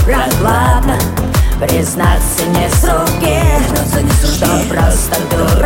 прохладно. Признаться не с руки, что просто дура.